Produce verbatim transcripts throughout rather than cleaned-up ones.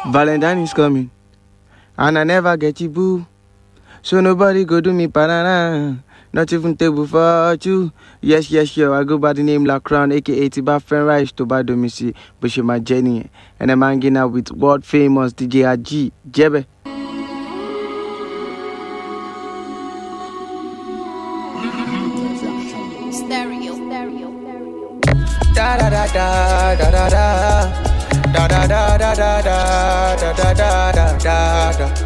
Valentine is coming, and I never get you boo. So nobody go do me banana. Not even table for you. Yes, yes, yo. I go by the name La Crown, aka Tiba Friend to buy domicile, but she my Jenny. And I'm hanging out with world famous D J R G, Jebe. Stereo, stereo, stereo. Da da da da da da da. Da da da da da da da da da da da da.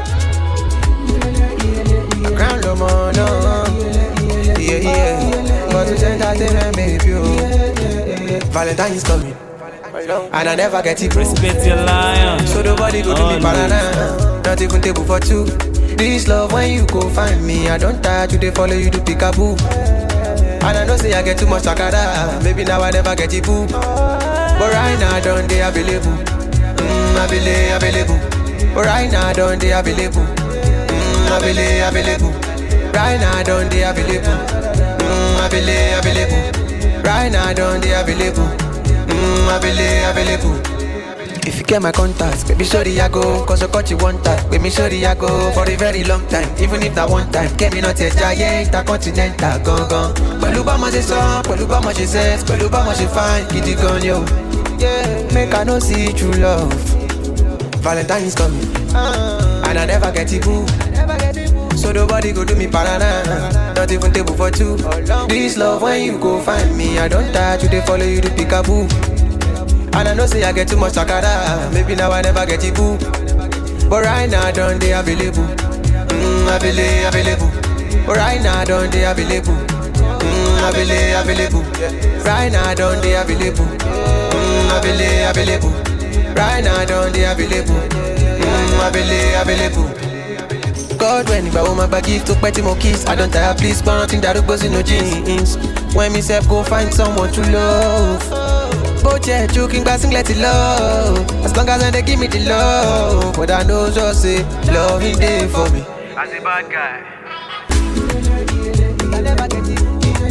Grand Lomono, yeah yeah. But to entertainment, baby. Valentine is coming, and I never get it. Respect your lion. So nobody go do me banana. Not even table for two. This love when you go find me, I don't touch you, they follow you to pick a boo. And I know say I get too much takada. Maybe now I never get it boo. But right now, don't they available? Mmm, available, available. But right now, don't they available? Mmm, available, available. Right now, don't they available? Mmm, available, available. Right now, don't they available? Mmm, available, available. If you get my contacts, baby, sorry I go. Cause I got you one time, baby, sorry I go. For a very long time, even if that one time get me not a giant, intercontinental, gone, gone. Peluba ma she son, Peluba ma she says, Peluba ma she fine, kitty gun, yo. Yeah, make I no see true love. Valentine is coming, uh, and I never get it boo. So nobody go do me banana. Not even table for two. This love when you go find me, I don't touch you, they follow you to pick a boo. And I know say I get too much takada. Maybe now I never get it boo. But right now, don't they available? Mmm, available, available. But right now, don't they available? Mmm, available, available. Right now, don't they available? Mmm, available, available. Right now, don't they available? Mmm, available, available. God, when if I want my bag, give to petty more kiss. I don't tire, please, but nothing that goes in no jeans. When me self go find someone to love. Go check, joking, passing, let it love. As long as they give me the love. But I know just say, love in day for me. As a bad guy. I never get it.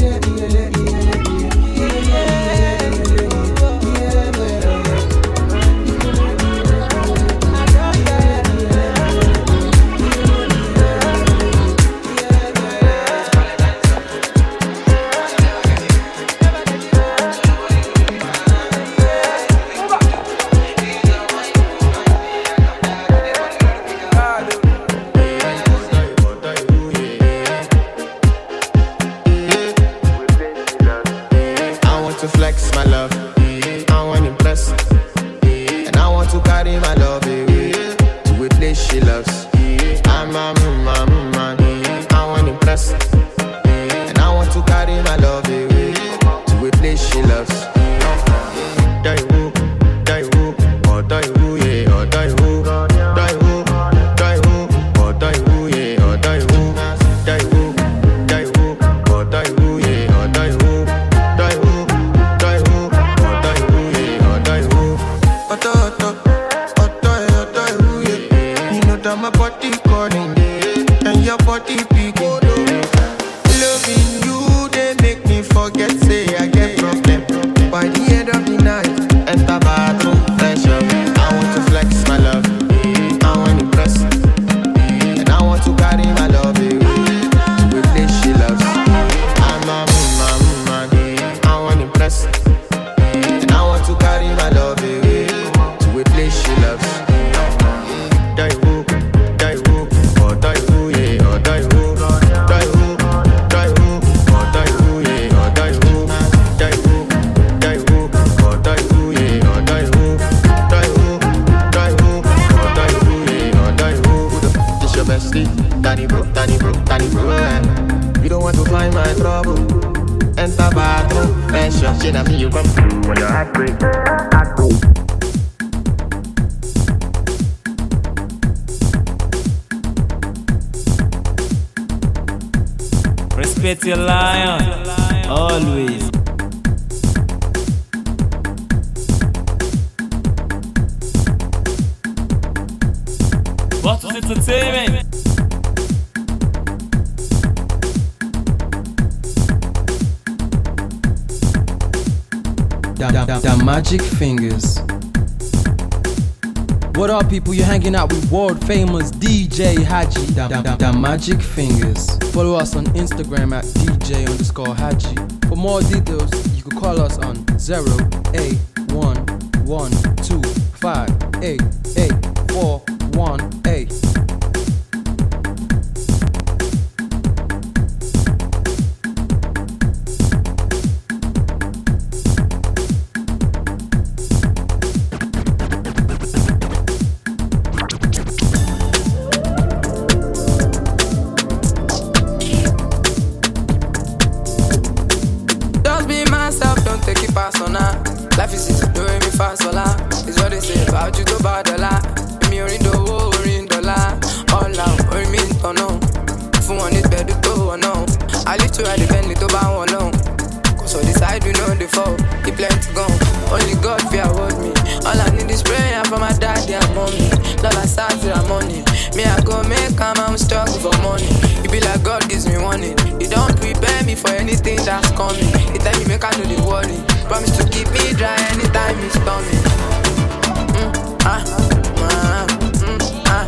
Respect your lion, always. What is entertainment? The, the, the magic fingers. What up, people? You're hanging out with world famous D J Haji, the, the, the Magic Fingers. Follow us on Instagram at D J underscore Haji. For more details, you can call us on zero eight one one two five eight eight four one eight. Life is easy, doing me fast, all that. It's what they say about you, go bad, all that. Me or in the war, or in the la. All out, or me in the no. If you want it, better go or no. I live to ride the Bentley to buy one no. Cause on the side, we know the fall. The plan to go. Only God fear hold me. All I need is prayer for my daddy and mommy. Lord, I start with the money. Me, I go make come, I'm struggling for money. It be like God gives me warning. You don't prepare me for anything that's coming. It time you make I know the worry. Promise to keep me dry anytime it's stormy. Mm, ah, ah, mm, ah.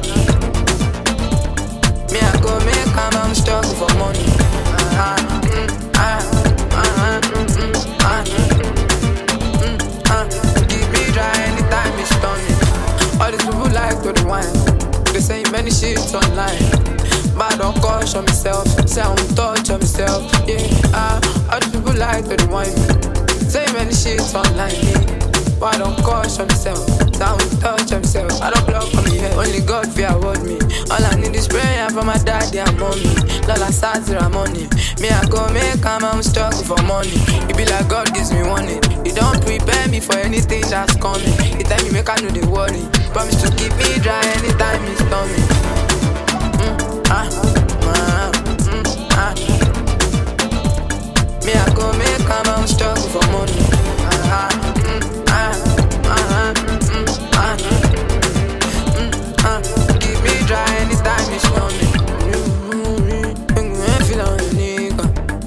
Me, I go make come, I'm struggling for money. Ah, mm, ah, ah, mm, ah, mm, ah. Keep me dry anytime it's stormy. All these people like to the wine. They say many shit online. But I don't caution myself. Say I don't touch on myself. Yeah, ah, all these people like to the wine. Say many shit online, but I don't caution myself. So I don't touch myself. I don't block on me head. Only God fear hold me. All I need is prayer for my daddy and mommy. Lord, I start to money. Me, I go make come, I'm struggling for money. It be like God gives me warning. You don't prepare me for anything that's coming. The time you make I know the worry. Promise to keep me dry anytime it's stormy. Mm, ah, ah, mm, ah. Me, I go make come, I'm struggling for money. Ah, mm, ah, ah, mm, ah, mm, ah. Keep me dry anytime it's stormy. I feel like a nigga.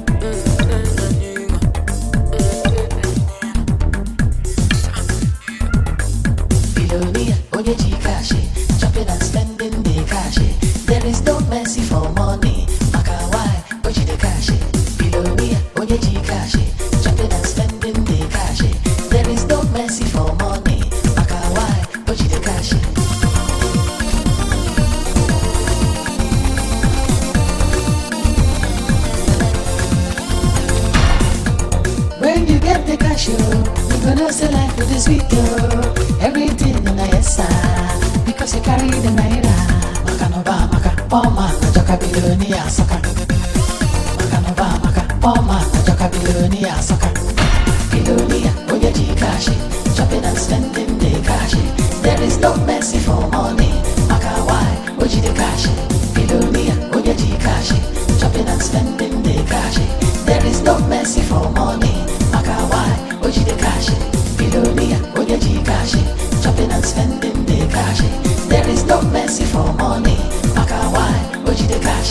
Billionaire, on your G-cash, chopping and spending the cash. There is no mercy for money. Maka why, but you the cash. Billionaire, on your G-cash, chopping and spending the cash. There is no mercy for money. Maka why, but you the cash. When you get the cash, you gonna sell life with this video. Everything in a yes, sir. Because you carry the naira. Makanova, maka, poma, najaka billionaire, saka. Makanova, maka, poma, najaka billionaire, saka. Billionaire, when you G-cash, chopping and spending the cash. There is no mercy for money. Maka, why, would you the cash? Billionaire, when you G-cash, chopping and spending the cash. There is no mercy for money. Maka, why, would you the cash? Billionaire, when you G-cash, chopping and spending the cash. There is no mercy for money. Maka, why, would you the cash?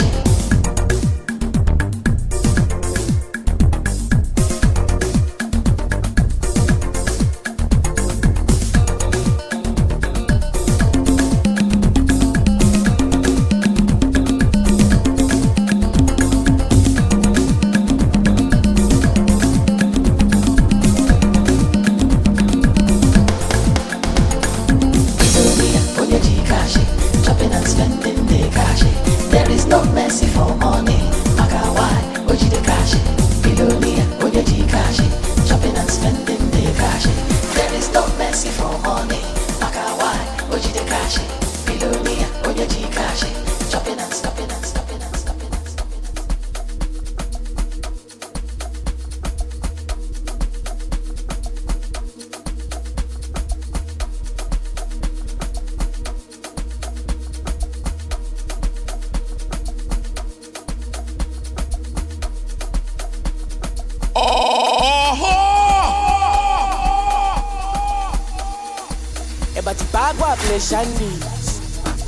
Shandis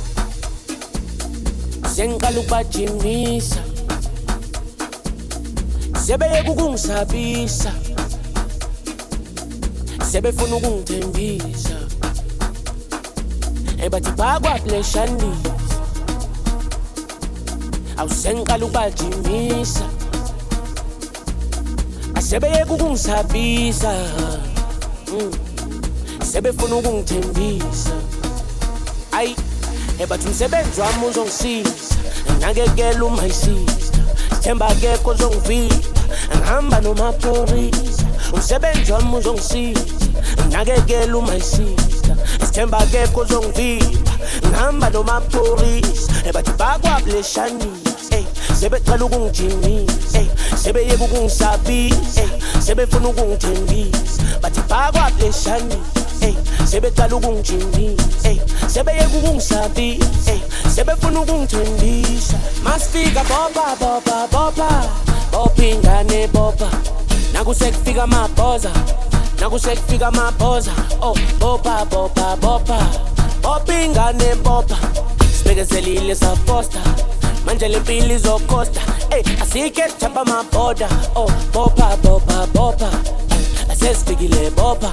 Senkalupa Jimisa Sebeye kukungisabisa Sebefuna ukungithembisa ebathi bakwaplesanisa awusengiqala ukubajimisa asebeyeka ukungisabisa mm. sebefuna ukungithembisa ayi ebathi umsebenzi wami uzongisiza nakekela uma isista sithemba akekho ozongivika ngihamba nomaphorisa umsebenzi wami uzongisiza nakekela uma isista sithemba akekho ozongivika ngihamba nomaphorisa ebathi bakwaplesanisa ey sebeqala ukungijimisa ey sebeyeka ukungisabisa ey sebefuna ukungithembisa bathi bakwaplesanisa ey sebeqala ukungijimisa ey sebeyeka ukungisabisa ey sebefuna ukungithembisa masifika boba boba boba bopingane boba nakusekufika amabhoza nakusekufika amabhoza oh boba boba boba bopingane boba sibekezelile safosta manje lempilo izokosta ey asike sithamba amabhoda oh boba boba boba asesifikile boba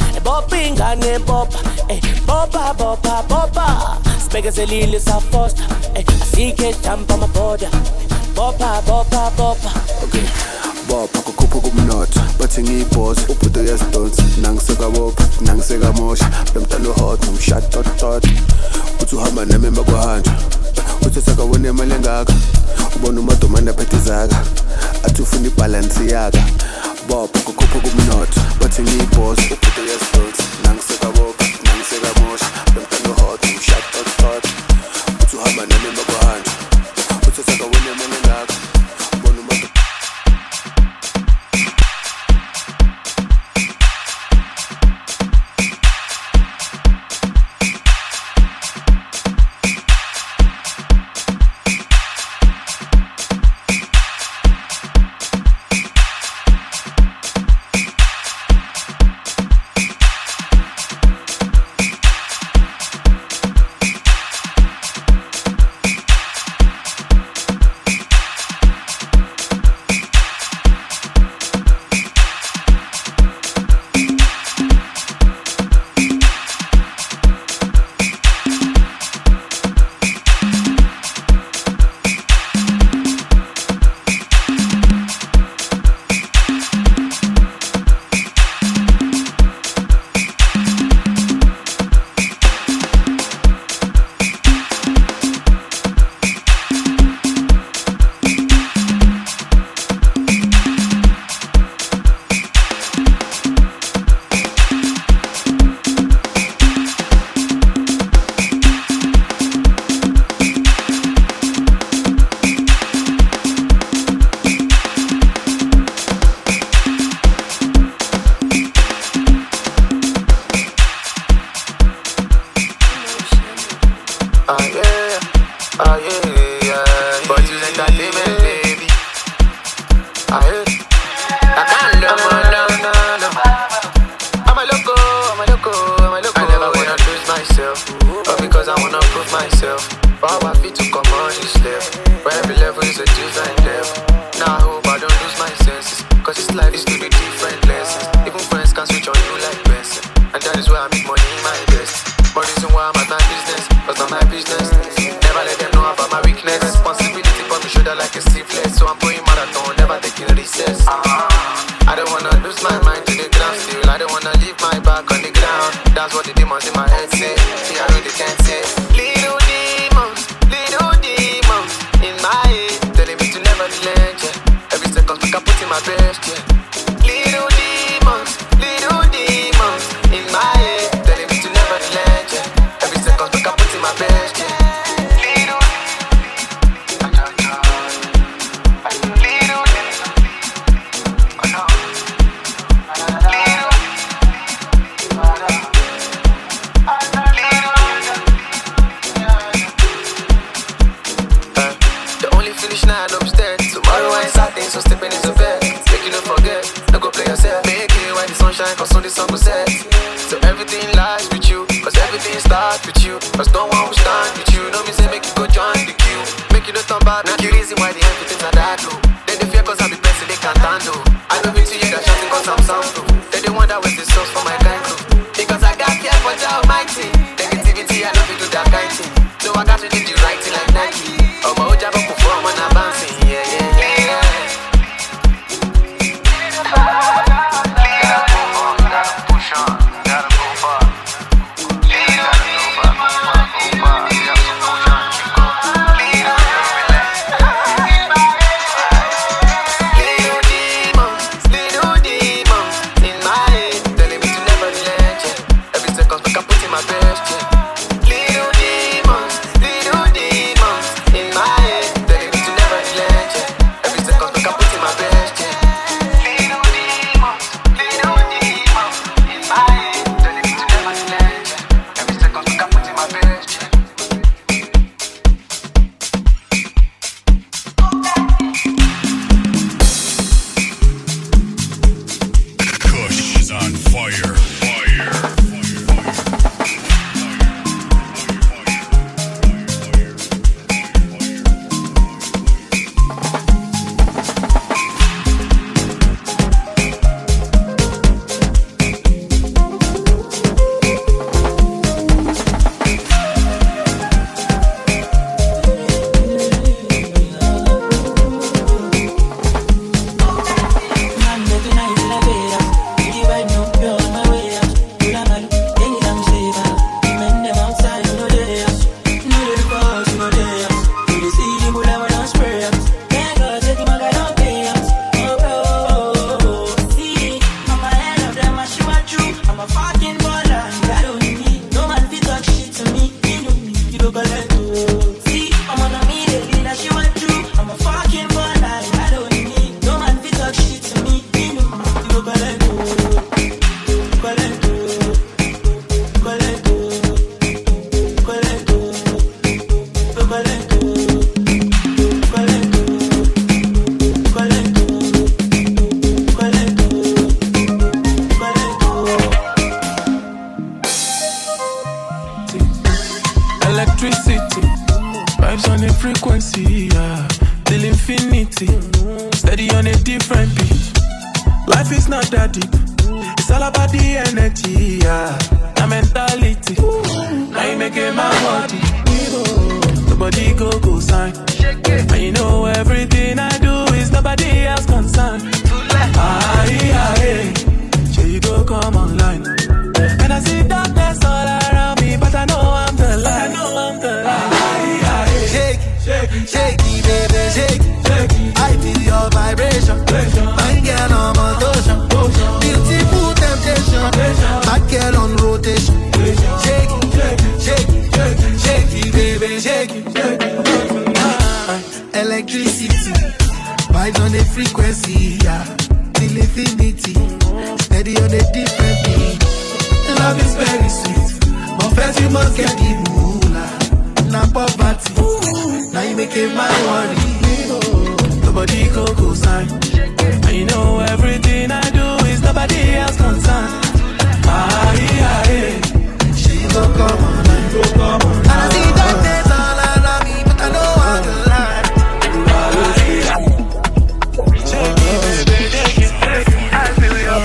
bopingane boba ey boba boba boba sibekezelile safosta ey asike sithamba amabhoda boba boba boba okay bopha kukhupha kumnotho bathi ngiyibhoza ubhudo yazidonsa nangiseka bopha nangiseka mosha lomntana hot umshot tot tot uthi uhamba nami emakwahanja uthi sakawone imali engaka ubona umadomana phethe zaka athi ufuna ibalance yaka bopha kukhupha kumnotho bathi ngiyibhoza ubhudo yazidonsa nangiseka bopha nangiseka mosha lomntana hot umshot tot tot uthi uhamba nami emakwahanja uthi sakawone imali engaka ubona umadomana Negativity, I love it. water deep. It's all about the energy, yeah. The mentality. Now you make it my body. Nobody go go sign. And you know everything I do is nobody else concerned. Ah, yeah, yeah. Here you go, come online. And I see darkness all around me, but I know I'm the light. I know I'm the light. Ah, yeah, yeah. Shake, shake, shake it, baby, shake it. I feel your vibration. My girl on motion. Beautiful temptation. My girl on rotation. Shake it, shake it, shake it, baby, shake it. Electricity, vibes on the frequency, yeah. Till infinity, steady on the different beat. Love is very sweet, but first you must get the moolah. Now poverty, now you make it my worry. Nobody go go sign, and you know everything I do is nobody else concerned. Ah yeah, yeah. She go come on, I go come on. And I see darkness all around me, but I know I'm the light. Shake it, baby, shake it, shake it. I feel your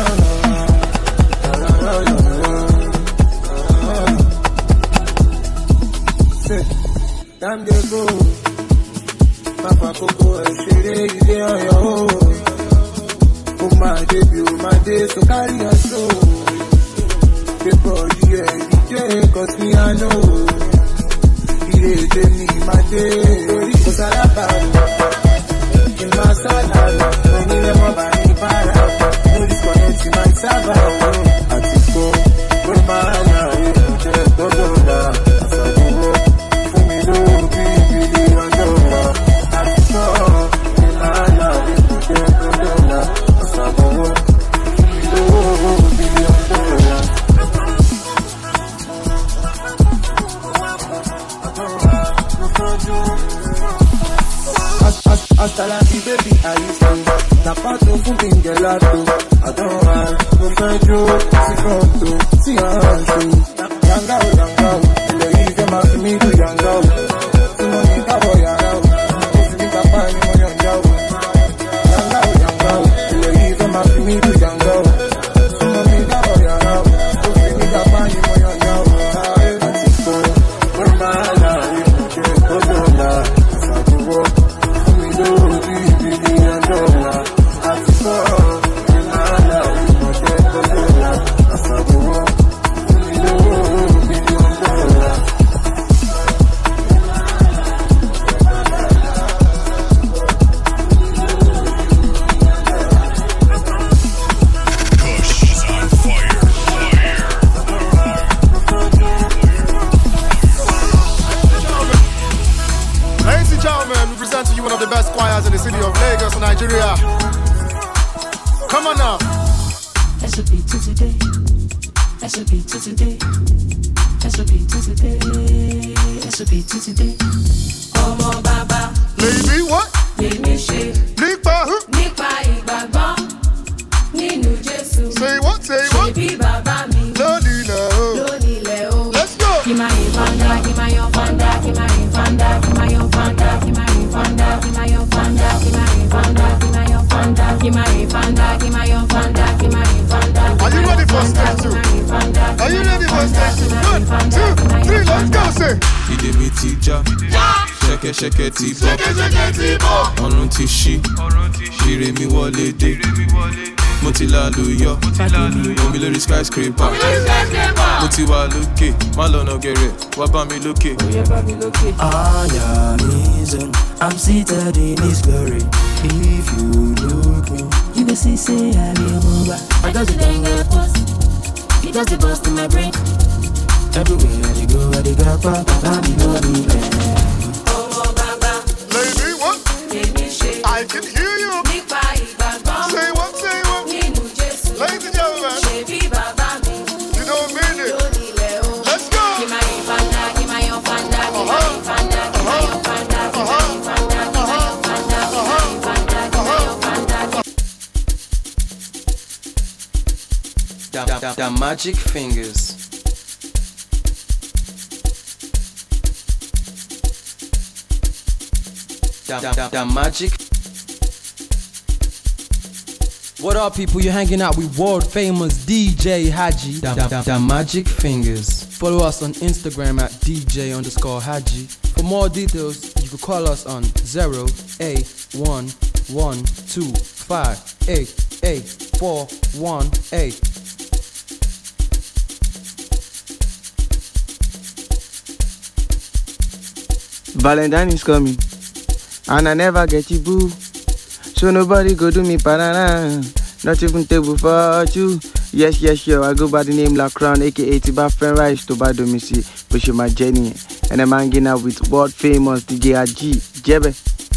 time they go. Papa Coco, Shere, you dey on your own. Oh my baby, oh my day, so carry your soul. Paper, yeah, D J, cause me I know. You dey me my day, cause I love in my salad, when you never buy me para. No disconnect in my server, I think go, where my life, just go down, I saw you go, for me to be, be, I know. Hasta la vie, baby, I used to. T'as pas tout foutu, gelato. Adora, no fejo, si pronto, si ancho. Yangao, yangao, le hice más que mi tu yangao. Si monita voy a gao, si mi papá ni mo yangao. Yangao, yangao, le hice más que mi tu yangao. Si monita voy a gao, si mi papá ni mo yangao. Así fue, por mala, y mucho todo la, esa tuvo. In the city of Lagos, Nigeria. Come on now. S O P to today. S O P to today. S O P to today. S O P to today. Ọmọ bàbá. Lady, what? Yèmí ṣe. Nípa who? Nípa ìgbàgbọ́. Nínú Jésù. Say what? Say what? Ṣebí bàbá mi. Lónìí lẹ̀ o. Lónìí lẹ̀ o. Let's go. Kí máa yín fanda, kí máa yọ fanda, kí máa yín fanda, kí máa yọ fanda, kí máa yín fanda, kí máa yọ fanda, kí máa yín fanda, kí máa yọ fanda, kí máa yín fanda, kí máa yọ fanda, kí máa yín fanda. Are you ready for stage two? Are you ready for stage two? One, two, three, let's go, say. Ìdè mi ti já, ṣẹ̀kẹ̀ṣẹ̀kẹ̀ ti bọ̀, Ṣẹ̀kẹ̀ṣẹ̀kẹ̀ ti bọ̀. ọ̀run ti ṣí, ire mi wọlé dé. Mo ti lálùyọ, omi lórí skyscraper. Mo ti wà lókè, má lọ́nà gẹ̀rẹ̀, wá bá mi lókè. I am his own, I'm seated in his glory. If you look me, you will see, say I be a mover. I got the thing I post, it does the bust in my brain. Everywhere I go, I dig up, I be moving. Lady, what? I can hear you. Say what? Say what? Ladies and gentlemen, you don't mean it. Let's go. The Magic Fingers. The, the, the Magic. What up, people? You're hanging out with world famous D J Haji, Da, da, da, da Magic Fingers. Follow us on Instagram at D J underscore Haji. For more details, you can call us on zero eight one one two five eight eight four one eight. Valentine is coming, and I never get you boo. So nobody go do me banana, not even table for two. Yes, yes, yo, I go by the name Lacron, aka Tiba Friend Rice to Badomisi, pushing my journey. And I'm hanging out with world famous D J Haji, Jebe.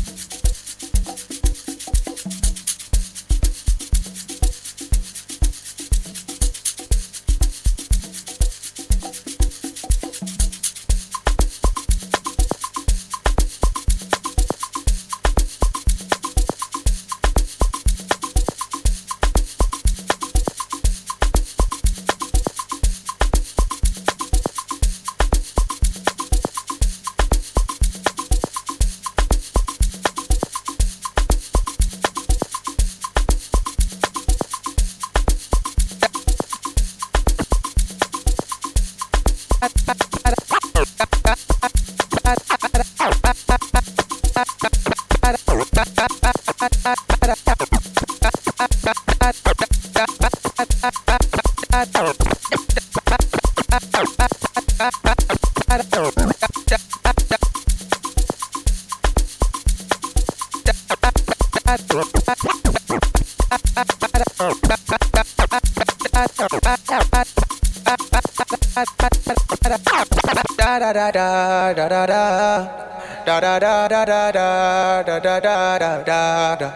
Da da da da da da da da da da da da da da da da da da.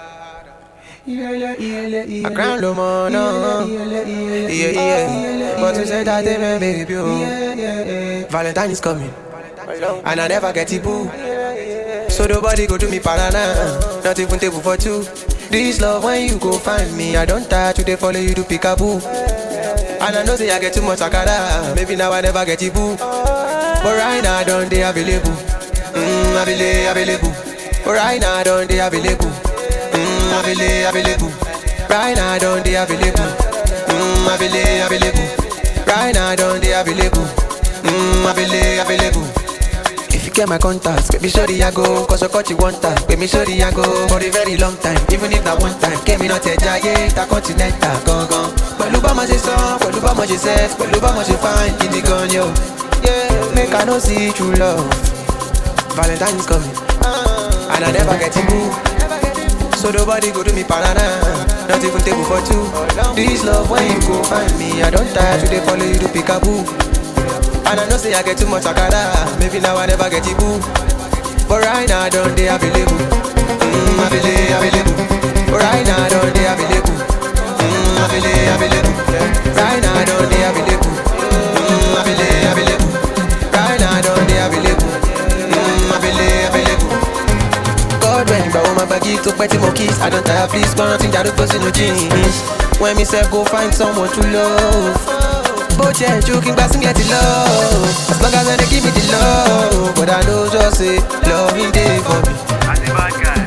I crown no more, no. Yeah, yeah. But you said that they may baby, you. Valentine is coming, and I never get it boo. So nobody go to me parana, not even table for two. This love when you go find me, I don't touch you, they follow you to pick a boo. And I know say I get too much akada, maybe now I never get it boo. But right now I don't they available, mm, available, available. But right now I don't they available, mm, available, available. Right now I don't they available, mm, available, available. Right now I don't they available, mm, available, available. If you get my contacts, baby sorry I go, cause I caught you one time. Baby sorry I go, for a very long time. Even if that one time, came in not a giant, a continental, gone, gone. Pẹ̀lú bá ma ṣe sọ, pẹ̀lú bá ma ṣe sex, pẹ̀lú bá ma ṣe fine, kìdí gan yo. Yeah, make I no see true love. Valentine is coming, and I never get it boo. So nobody go do me banana, not even table for two. This love when you go find me, I don't tire to they follow you to pick a boo. And I know say I get too much akada, maybe now I never get it boo. But right now I don't they available, mm, available, available. But right now I don't they available, mm, available, available. Right now I don't they available, mm, available, available. Right now I don't they available, mm, available, available. God when but when my baggy took petty more kiss, I don't tire please, but nothing that goes in no jeans. When me say go find someone to love. But yeah, you can pass and get the love. As long as they give me the love. But I know just say love in day for me. I'm the bad guy.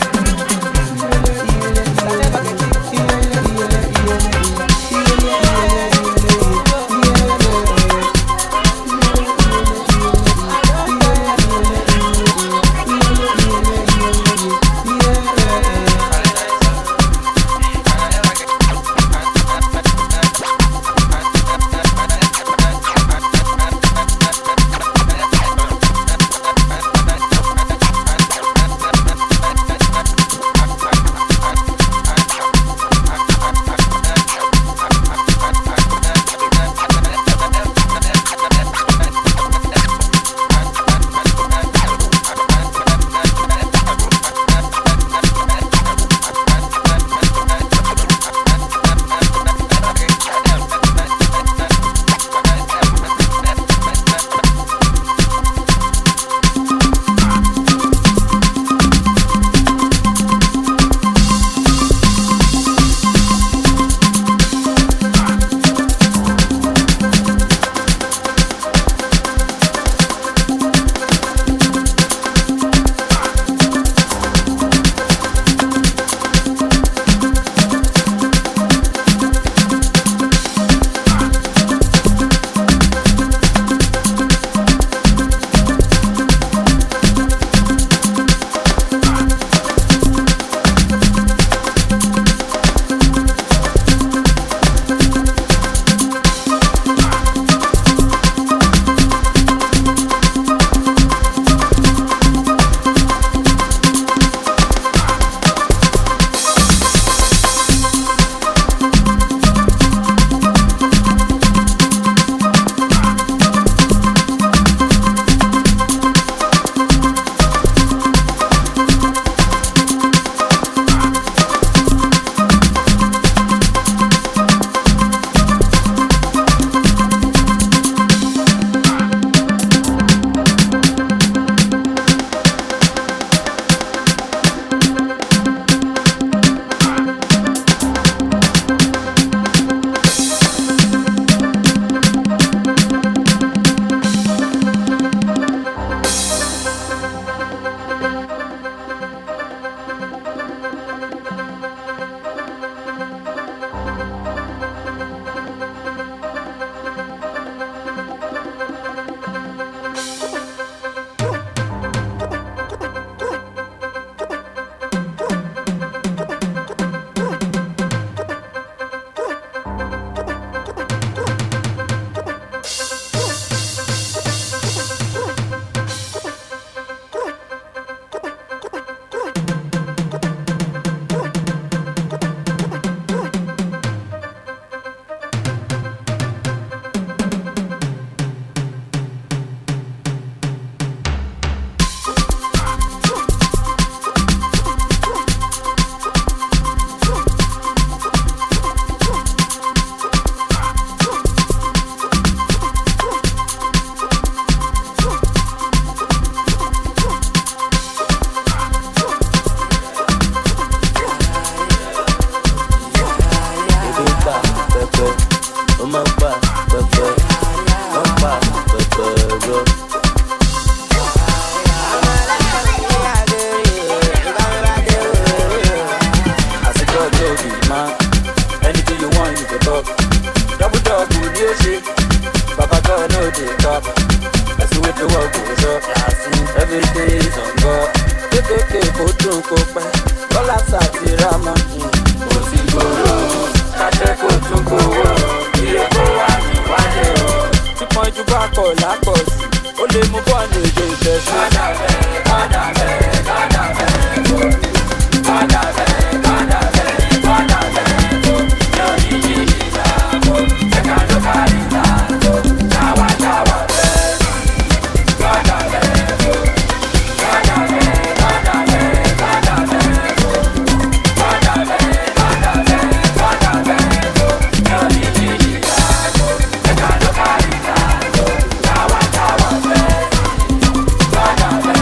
the top. I see what the world goes up. Everything is on God. Kékéké kò dùn kò pẹ́. Lọ́lá sàti rámà. Kò sí gbòòrò. Kàṣẹ́ kò tún gbòòrò. Ilé kò wá ní wáyé o. Tí pọ́njú bá kọ̀ lápọ̀ sí. Ó lè mú bọ́ọ̀lù èdè ìfẹ́sí. Kádà bẹ́ẹ̀, kádà bẹ́ẹ̀, kádà bẹ́ẹ̀. Kádà bẹ́ẹ̀, kádà bẹ́ẹ̀, kádà bẹ́ẹ̀. Yóò ní yí ìyàwó. Ẹ̀ka ló kárí ìlà. Táwa táwa bẹ́ẹ̀. Kádà bẹ́ẹ̀. Kádà bẹ́ẹ̀, kádà bẹ́ẹ̀, kádà bẹ́ẹ̀. Kádà bẹ́ẹ̀, kádà bẹ́ẹ̀, kádà bẹ́ẹ̀. Yóò ní yí ìyàwó. Ẹ̀ka ló kárí ìlà. Táwa táwa bẹ́ẹ̀. Kádà bẹ́ẹ̀.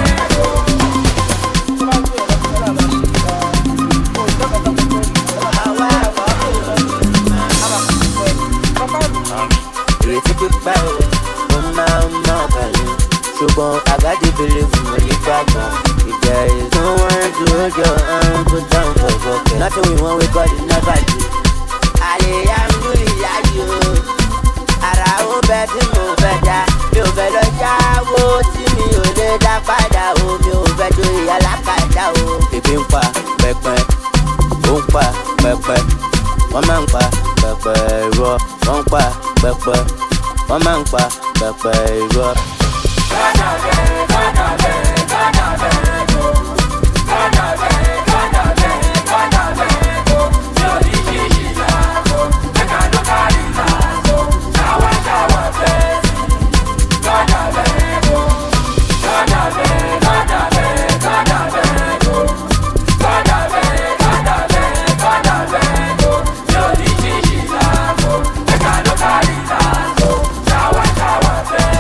Ìrètí pípẹ́ o, mo máa ń ná pẹ̀lú. Ṣùgbọ́n àgádì bèrè fún mi nígbàgbọ́. If there is no one to hold your hand, put down for bucket. Nothing we want, we got it, never do. Àlè ya ń dún ìyá yìí o. Àrà ó bẹ tí mo fẹ́ dá. Mi ò fẹ́ lọ jáwó tí mi ò lè dá padà o. Mi ò fẹ́ do ìyá lákàtà o. Ebi ń pa pẹpẹ, ó ń pa pẹpẹ. Wọ́n máa ń pa pẹpẹ irọ́. Wọ́n ń pa pẹpẹ. Wọ́n máa ń pa pẹpẹ irọ́. Kádà bẹ́ẹ̀, kádà bẹ́ẹ̀, kádà bẹ́ẹ̀. Kádà bẹ́ẹ̀, kádà bẹ́ẹ̀, kádà bẹ́ẹ̀. Yóò ní yí ìyàwó. Ẹ̀ka ló kárí ìlà. Táwa táwa bẹ́ẹ̀. Kádà bẹ́ẹ̀. Kádà bẹ́ẹ̀, kádà bẹ́ẹ̀, kádà bẹ́ẹ̀. Kádà bẹ́ẹ̀, kádà bẹ́ẹ̀, kádà bẹ́ẹ̀. Yóò ní yí ìyàwó. Ẹ̀ka ló kárí ìlà. Táwa táwa bẹ́ẹ̀.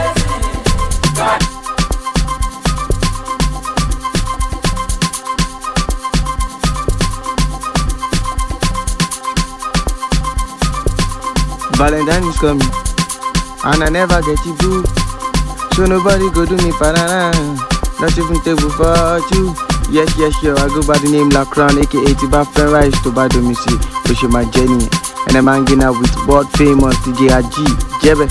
Valentine is coming, and I never get you boo. So nobody go do me banana. Not even table for you. Yes, yes, yo, I go by the name La Crown, aka Tiba Friend Rice to Bado Missy, pushing my journey. And I'm hanging out with world famous D J Haji, Jebe.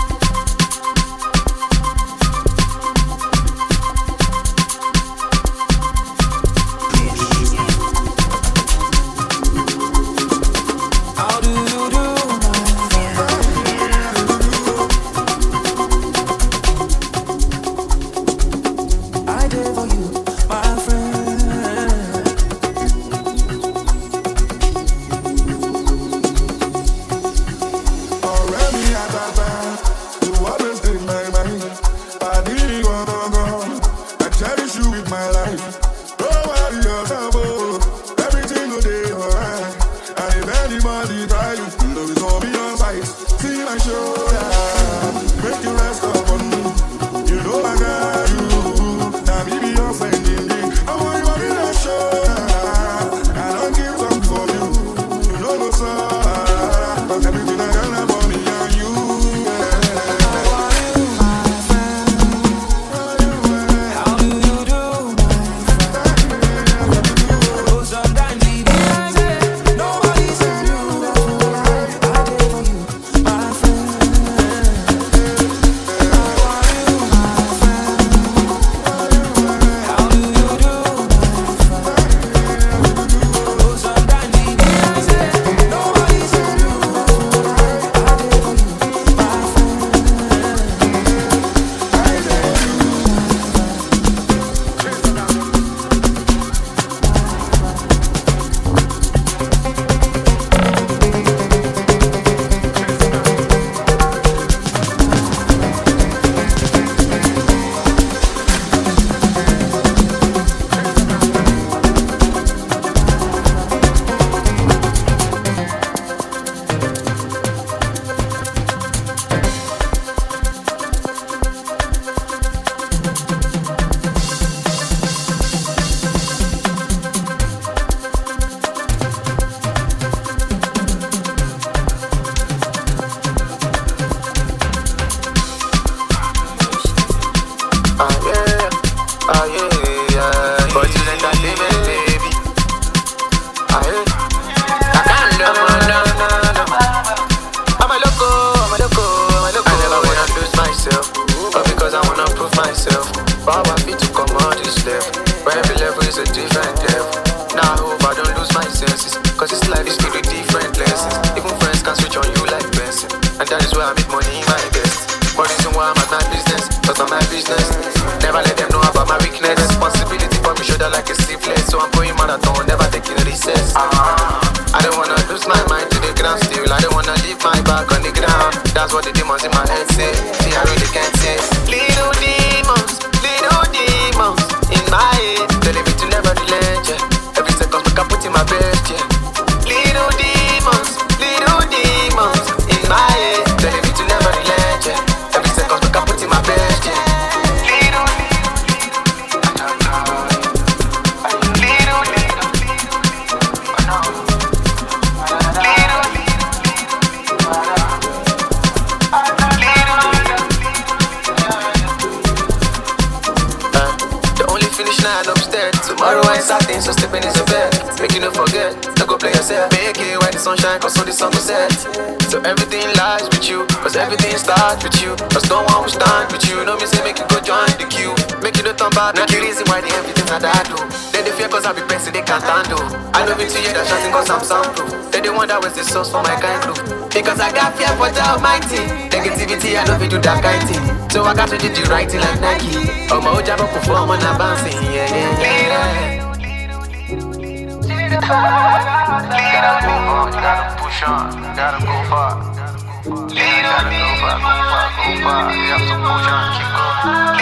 myself. Power fit to come on this level. Where every level is a different level. Now I hope I don't lose my senses, cause this life is filled with different lessons. Even friends can switch on you like Benson, and that is where I make money my best. One reason why I'm at my business, cause I'm my business. Never let them know about my weakness. Responsibility for me shoulder like a sleeveless, so I'm going marathon, never taking recess. I don't wanna lose my mind to the ground still. I don't wanna leave my back on the ground. That's what the demons in my head say. See, I really can't say. Little demons, little demons in my head, telling me to never relent, yeah. Every second I can put in my best, yeah. Little demons, little demons in my head, telling me to never relent, yeah. Every second I can put in my best, yeah. Little, little, tomorrow I certain, so step in is a bed. Make you no forget, no go play yourself. Make it when the sun shine, cause so the sun will set. So everything lies with you, cause everything starts with you. Cause no one will stand with you. No me say make you go join the queue. Make you no turn back, not the reason why the everything that I do. Then they fear cause I be pressing, they can't handle. I know me to you that shouting cause I'm soundproof. Then they wonder where's the source for my kind group. Because I got fear for the almighty. Negativity, I know we do that kind thing. So I got to do the right thing like Nike. Oh my old job I perform on a bouncing, yeah, yeah, yeah. Little, you gotta push on, you gotta go far. You gotta go far, go far, go far. You have to push on, keep going.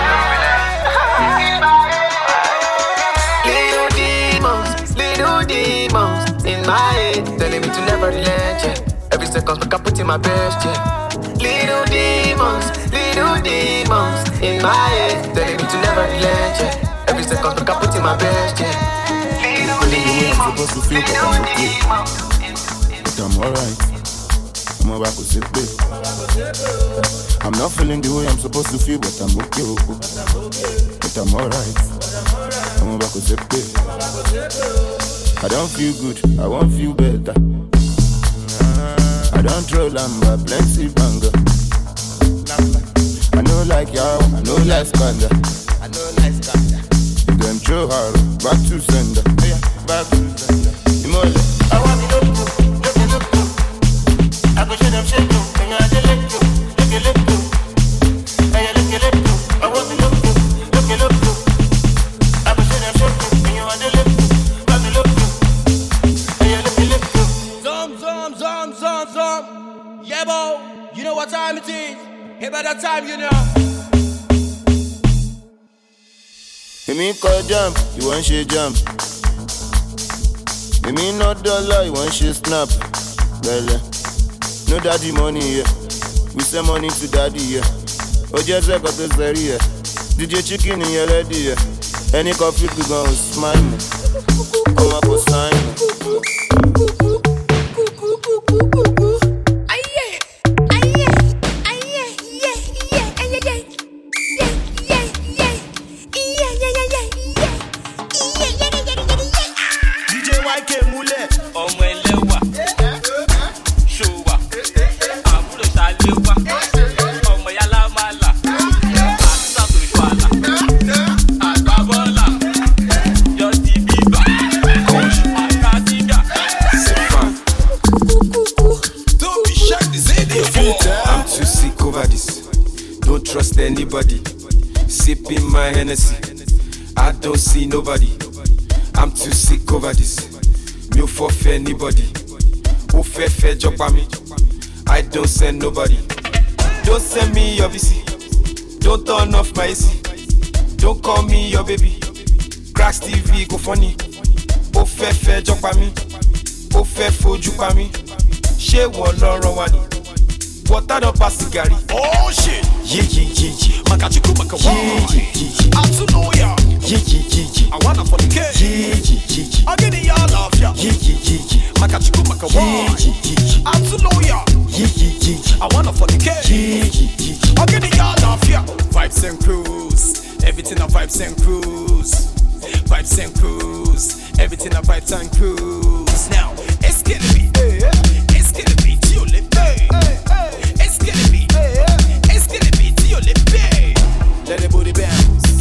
Little demons, little demons in my head, telling me to never relent, yeah. Every second I can put in my best, yeah. Little demons, little demons in my head, telling me to never relent, yeah. Every second I can put in my best, yeah. I'm supposed to feel, but I'm okay. But I'm alright. I'm about to sit there. I'm not feeling the way I'm supposed to feel, but I'm okay. But I'm alright. I'm about to sit there. I don't feel good, I won't feel better. I don't troll, I'm a plenty banger. I know like y'all, I know like scandal. I know like scandal. Them throw her back to sender. Back to sender. Imole. I want to look to, look to, look to. I go show them shake to, and I just look to, look to, look to. And I look to, look to. I want to look to, look to, look to. I go show them shake to, and I just look to, back to look to. And I look to, look to. Zum, zum, zum, zum, zum. Yeah, bo. You know what time it is? Hey, by that time, you know. You mean call jump, you want shit jump. You mean not dollar, you want shit snap. Well, uh, no daddy money, yeah. We send money to daddy, yeah. Oh, just like a dessert, yeah. D J chicken in your ready, yeah. Any coffee to go and smile me. Come up with sign me. Anybody sipping my Hennessy, I don't see nobody. I'm too sick over this. No forfeit anybody. Who fair fair job on me? I don't send nobody. Don't send me your V C. Don't turn off my A C. Don't call me your baby. Cracks T V go funny. Who fair fair job on me? Who fair for you on me? She won't run one. Water don't pass cigarette. Oh shit. Yeah, yeah, yeah, yeah. Makachiku makawa. Yeah, yeah, yeah. I'm to know ya. Yeah, yeah, yeah, yeah. I wanna for the cake. Yeah, yeah, yeah, yeah. I'm getting y'all love ya. Yeah, yeah, yeah, yeah. Makachiku makawa. Yeah, yeah, yeah, yeah. I'm to know ya. Yeah, yeah, yeah, yeah. I wanna for the cake. Yeah, yeah, yeah, yeah. I'm getting y'all love ya. Vibes and cruise. Everything a vibes and cruise. Vibes and cruise. Everything a vibes and cruise. Now, it's gonna be. It's gonna be to your lip. It's gonna be. It's gonna be to your lip. Let the booty bounce.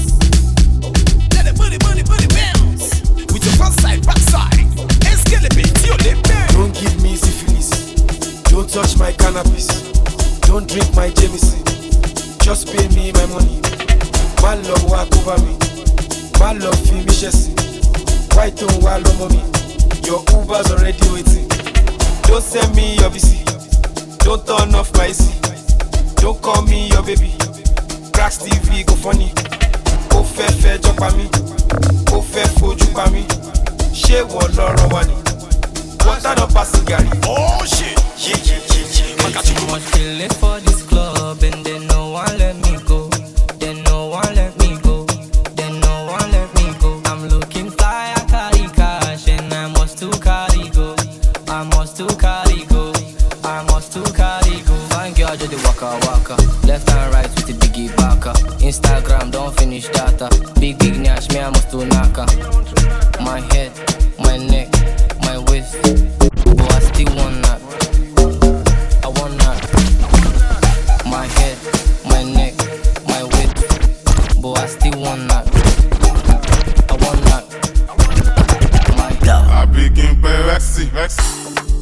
don't drink my Jameson. Just pay me my money. My love walk over me. My love feel me chasing. Why don't walk over me? Your Uber's already waiting. Don't send me your B C. Don't turn off my C. Don't call me your baby. Cracks T V go funny. Ó fẹ́ fẹ́ jọ pa mí. Ó fẹ́ fojú pa mí. Ṣé wọ́n lọ́rọ̀ wá ni? Wọ́n dáná pa sìgárì. Oh shit! Yeah, yeah, yeah, yeah. I got too much feeling for this club and then no one let me go. Then no one let me go. Then no one let me go. I'm looking fly, I carry cash and I must to carry go. I must to carry go. I must to carry go. Fine girl, just the waka waka. Left and right with the biggie backer. Instagram, don't finish data. Big big nash, me I must to naka. My head, my neck, my waist. But I still want that. I want that. My head, my neck, my waist. But I still want that. I want that. My God. I begin pay Rexy, Rexy.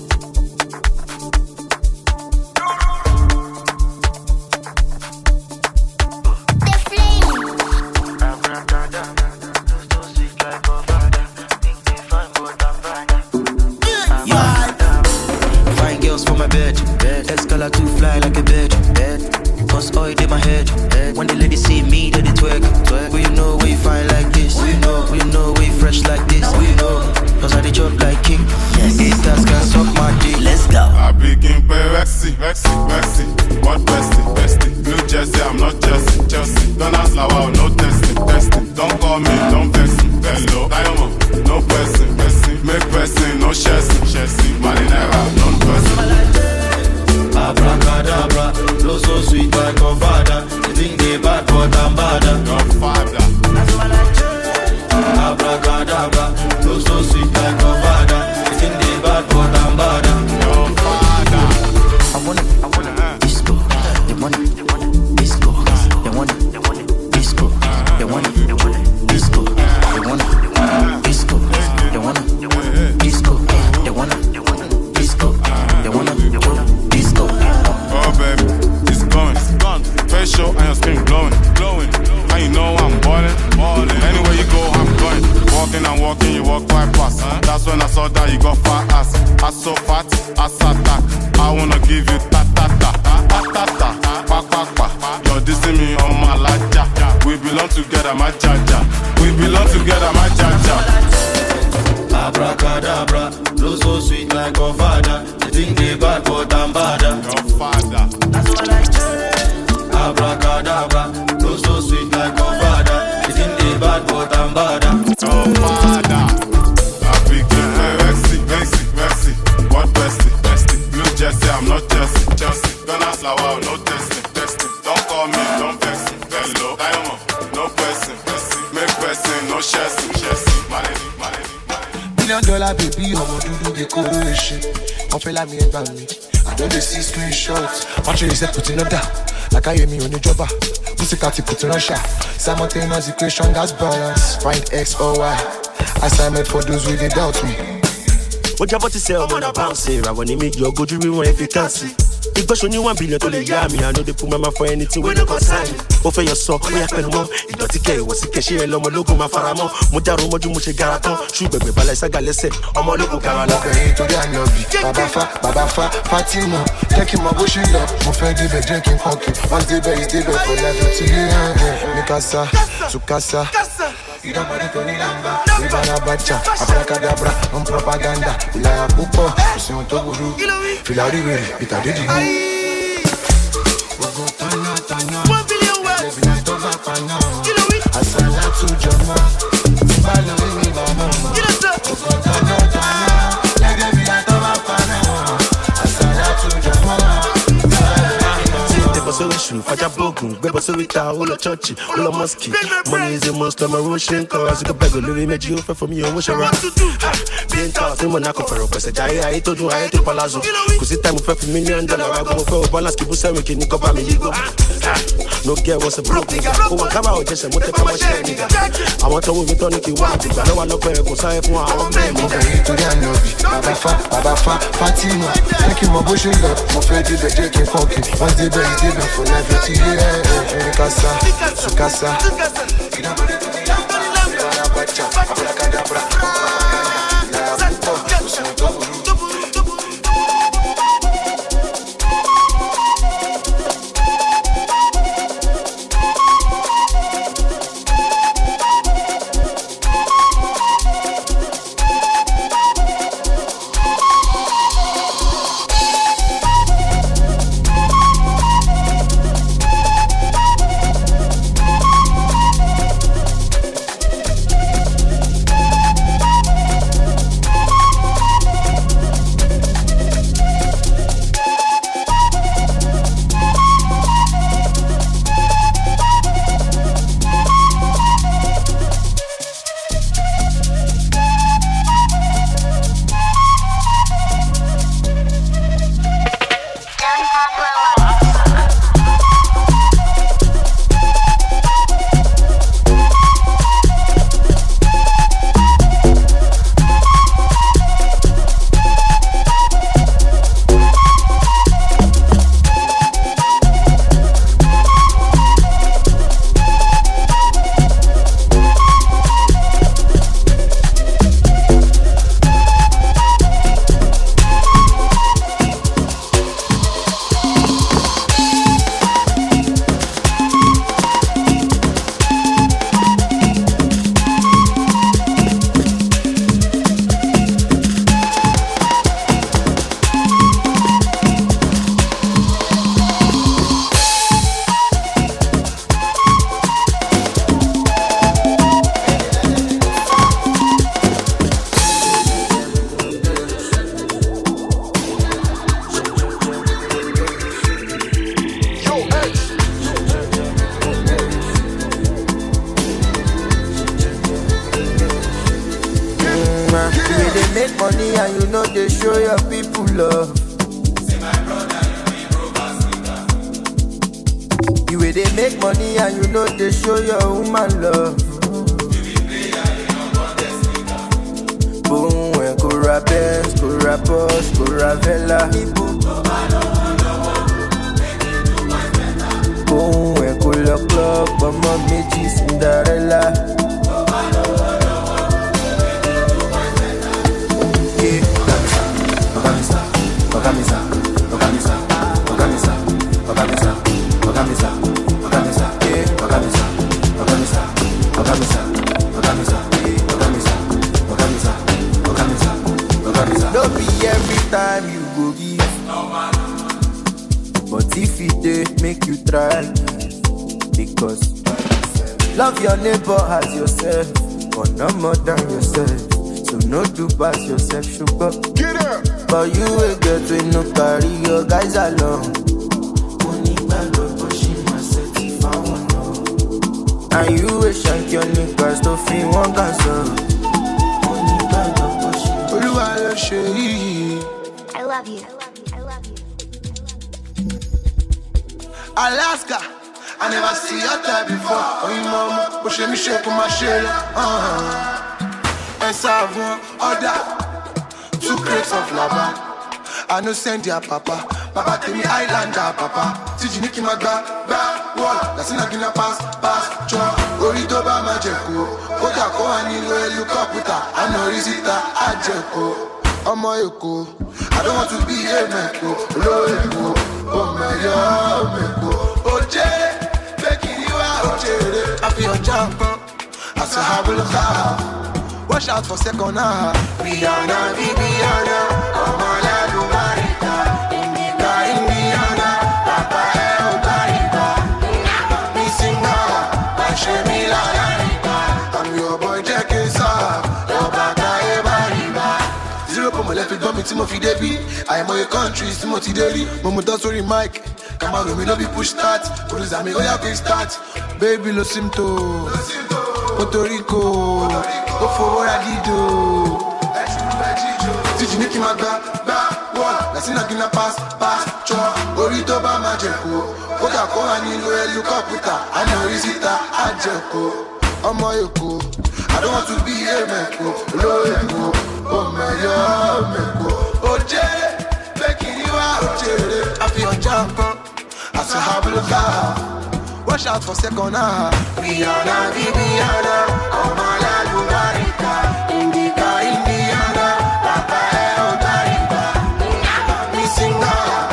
Escala to fly like a bird, bird. Cause oil in my head, head. When the ladies see me, they, they twerk, twerk. Will you know where you find like this? Will you know, will you know where you fresh like this? Will you know, cause I they chop like king. Yes. Haters can suck my dick. Let's go. I begin pay Rexy, Rexy, Rexy. What bestie, bestie? New Jersey, I'm not Chelsea, Chelsea. Don't ask Lawa, no testing, testing. Don't call me, don't vex me, hello. Diamond, no person, person. Make person, no chassis, chassis. Marinera, non person. Abracadabra, flow so sweet like your father. You think they bad, but I'm badder. Your father. Abracadabra, flow so sweet like your father. You think they bad, but I'm badder. Your father. I want it, I want it. Disco, they want it, they want it. Disco, they want it, they want it. Disco, they want it, they want it. Disco, they want it, they want it. Disco, they want it, they want it. Disco, they want it, they want it. Disco, they want it, they want it. Oh baby, it's going, it's gone. Face show and your skin glowing, glowing. And you know I'm ballin', ballin'. Anywhere you go, I'm going. Walking and walking, you walk right past. Huh? That's when I saw that you got fat ass. I so fat, I sat that. I wanna give you ta ta ta, ta ta ta, pa pa pa. You're dissing me on my laja. We belong together, my jaja. We belong together, my jaja. Abracadabra, flow so sweet like your father. You think they bad, but I'm badder. Your father. That's what I do. Abracadabra, flow so sweet like your father. You think they bad, but I'm badder. Your father. I begin play Rexy, Rexy, Rexy. What bestie, bestie? Blue Jersey, I'm not Chelsea, Chelsea. Don't ask Lawa, no testing, testing. Don't call me, don't vex me, hello. Diamond, no person, person. Make person, no chassis, chassis. Malady, malady. Million dollar baby, ọmọ dúdú dey kóró ẹṣin. Wọ́n fẹ́ lámì ẹgbàá mi. I don dey see screenshots. Wọ́n ṣe reset put in order. Àkáyé mi ò ní jọba. Pussy put in Russia. Simultaneous equation gas balance. Find X or Y. Assignment for those who dey doubt me. Ó jábọ́ ti sẹ́ ọmọ náà bounce. Ìràwọ̀ ni mi yọ gojú rí wọn ẹ fi kàn sí. Ìgbésùn ní one billion tó lè yá mi. I no dey put my mouth for anything wey no concern me. Ó fẹ́ yọ sọ, ó yà pẹ̀lú mọ́. Ìdọ̀tí kẹ̀ ìwọ̀sí kẹ̀ṣẹ́ ẹ lọ́mọ lógún máa fara mọ́. Mo dárò mọ́jú mo ṣe gara tán. Ṣùgbẹ̀gbẹ̀ balẹ̀ sága lẹ́sẹ̀. Ọmọ ológun gara lọ. Ọbẹ̀rin torí àyànbí. Bàbá fa, bàbá fa, Fatima. Jẹ́ kí n mọ bó ṣe lọ. Mo fẹ́ débẹ̀ jẹ́ kí n kọ́kì. Once débẹ̀ is débẹ̀ for life until you hear me. Mi kasa, tu kasa. Ìdánmọ̀dé tó ní nàmbà. Ìbára bàjá, abracadabra, on propaganda. Ìlàyà púpọ̀, kò sí ohun tó burú. Fìlà orí wèrè, ìtàdé dìgbò. Ogun tọ́nà tọ́nà. Ẹ̀bìnà tó bá paná. Àṣàlá tó jọmọ́. Bá lórí mi bàmọ́. Ogun tọ́nà tọ́nà. Ẹ̀bìnà tó bá paná. Àṣàlá tó jọmọ́. Tẹ́kọ̀ sórí ṣù, fàjà bóògùn, gbẹ́bọ̀ sórí ta, ó lọ chọ́ọ̀chì, ó lọ mọ́sìkì. Money is a must, ọmọ owó ṣe ń kọ́, àsìkò bẹ́gò lórí méjì, ó fẹ́ fún mi owó ṣọ́ra. Bí n ta ọ̀sìn mọ̀ náà kò fẹ̀rọ̀ pẹ̀sẹ̀ jáyé, ayé tó dùn, ayé tó palazzo. Kò sí táìmù fẹ́ fi mílíọ̀nù dọ́là wá gbọ́, mo fẹ́ o balance kìbú sẹ́wìn kì ní kọ́ bá mi yí gbó. No girl wants a broke nigga. Oh, I come out just a motor come share nigga. I want to move it on it, you want to. I know I look where I go sign for our man. Baba fa, Baba fa, Fatima. Thank you, my bush in love. My friend did the J K funky. Once the best, did for life. Let's see it. Casa, Sukasa. Alaska, I never see your type before. Oh, you mama, push me shake on my shell. Uh-huh. And savon, order two crates of lava. I no send ya papa, papa tell me Islander papa. See you Nicky Magba, back wall. That's in a gonna pass, pass, chop. Orito ba majeko, Oda ko anilo look up with her. I know Rizita, Ajeko. Ọmọ Èkó, I don't want to be a meko, low Èkó, oh my God, meko, oje, bekiriwa oje, I feel jump, I say have a look out, watch out for second half. Rihanna, Rihanna, oh my God, you marita, Indica, Indiana, Papa El Cariba, missing now, I show me la la, I'm your boy Jack Isa, your back I mo left it me Timothy Debbie. I am a country, Timothy Daly. Momo does sorry Mike. Come on, we love you push start. Police me, oh yeah, quick start. Baby, lo simto. Puerto Rico. Go for what I did do. Did you make him a back, back, wall? That's in a gonna pass, pass, chop. sọ orí tó bá máa jẹ̀kọ́ kódà kó wà nínú ẹlikọ́pítà àná orí síta àjẹkọ́ ọmọ èkó I don't want to be a mẹ́kọ́ olówó èkó ọmọ ẹ̀yọ́ mẹ́kọ́ òjèrè bẹ́kìrì wá òjèrè àfihàn jàǹkan àṣàbùlùkà watch out for second half. Rihanna bí Rihanna ọmọ alálùbáríkà Indica Indiana bàbá ẹ̀ ọ̀gáríkà mi singa.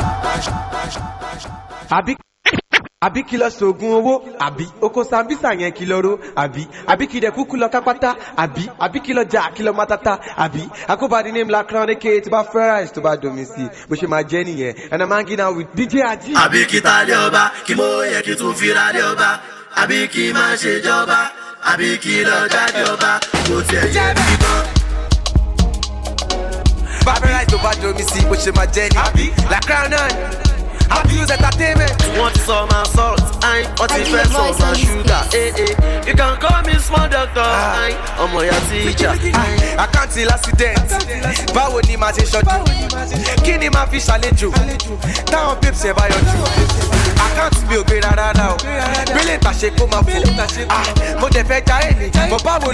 Àbí àbí kí lọ sògùn owó àbí oko sambisa yẹn kí lọ ro àbí àbí kí dẹ kúkú lọ kápátá àbí àbí kí lọ jà kí lọ matata àbí akóbadí ní mla crown aka tí bá fẹ́ráìsì tó bá domi sí bó ṣe máa jẹ́ nìyẹn and I'm hanging out with D J Aji. àbí kí ta lé ọba kí mo yẹ kí tún fira lé ọba àbí kí má ṣe jọba àbí kí lọ jáde ọba kò tiẹ̀ yẹ bí gan. bá fẹ́ráìsì tó bá domi sí bó ṣe máa jẹ́ nìyẹn la crown náà. Abuse entertainment. Want to some salt, I want to fẹ́ some sugar. Eh eh, you can call me small doctor. I I'm your teacher. I can't till accident. Báwo ni màá ṣe ṣojú? Kí ni màá fi ṣàlejò? Táwọn babes ẹ̀ bá yọjú. Àkáǹtì mi ò gbé rárá o. Brilliant àṣẹ kó máa fò. Mo dẹ̀ fẹ́ jáde ní. Bọ̀ báwo